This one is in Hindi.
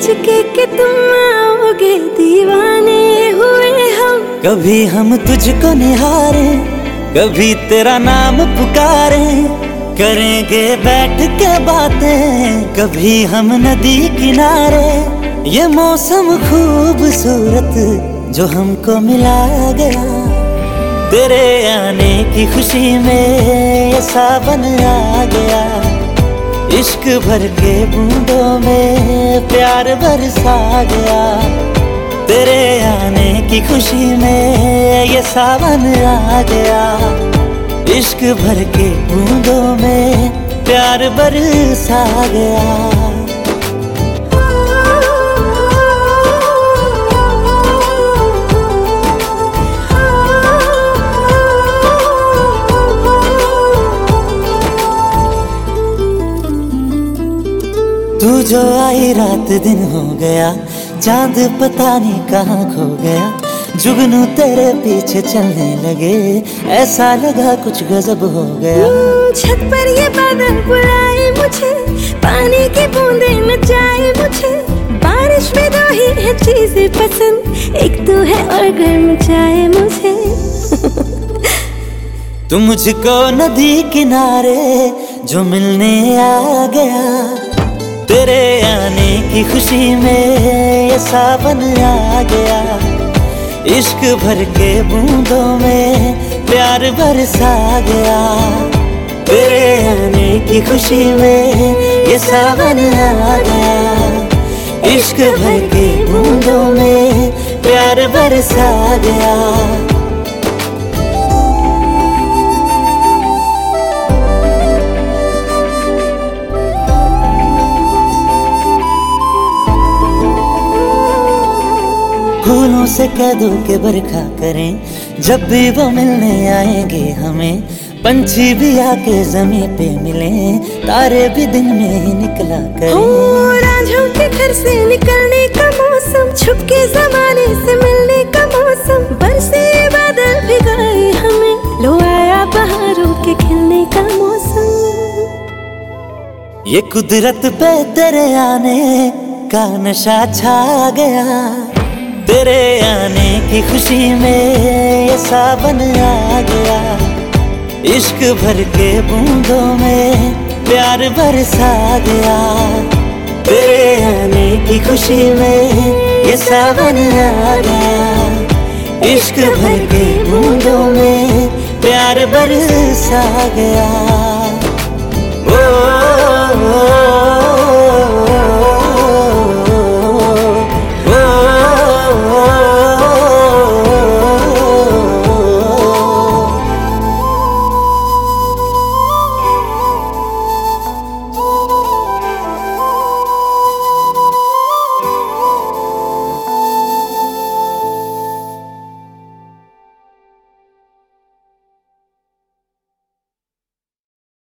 सोच के तुम आओगे, दीवाने हुए हम। कभी हम तुझको निहारे, कभी तेरा नाम पुकारे, करेंगे बैठ के बातें कभी हम नदी किनारे। ये मौसम खूबसूरत जो हमको मिला गया, तेरे आने की खुशी में ये सावन आ गया। इश्क भर के बूंदों में प्यार बरसा गया, तेरे आने की खुशी में ये सावन आ गया। इश्क भर के बूंदों में प्यार बरसा गया। तू जो आई रात दिन हो गया, चांद पता नहीं कहाँ खो गया। जुगनू तेरे पीछे चलने लगे, ऐसा लगा कुछ गजब हो गया। छत पर ये बादल बुलाए मुझे, पानी की बूंदें नचाए मुझे। बारिश में दो ही है चीजें पसंद, एक तू है और गर्म चाय मुझे। तू मुझको नदी किनारे जो मिलने आ गया, तेरे आने की खुशी में ये सावन आ गया। इश्क भर के बूंदों में प्यार बरसा गया, तेरे आने की खुशी में ये सावन आ गया। इश्क भर के बूंदों में प्यार बरसा गया। फूलों से कह दो के बरखा करें, जब भी वो मिलने आएंगे हमें। पंछी भी आके जमीन पे मिले, तारे भी दिन में ही निकला करें। रांझों के घर से निकलने का मौसम, छुप के जमाने से मिलने का मौसम। बरसे बादल भिगाए हमें, लो आया बहारों के खिलने का मौसम। ये कुदरत पे तेरे आने का नशा छा गया, तेरे आने की खुशी में ये सावन आ गया। इश्क भर के बूंदों में प्यार बरसा गया, तेरे आने की खुशी में ये सावन आ गया। इश्क भर के बूंदों में प्यार बरसा गया।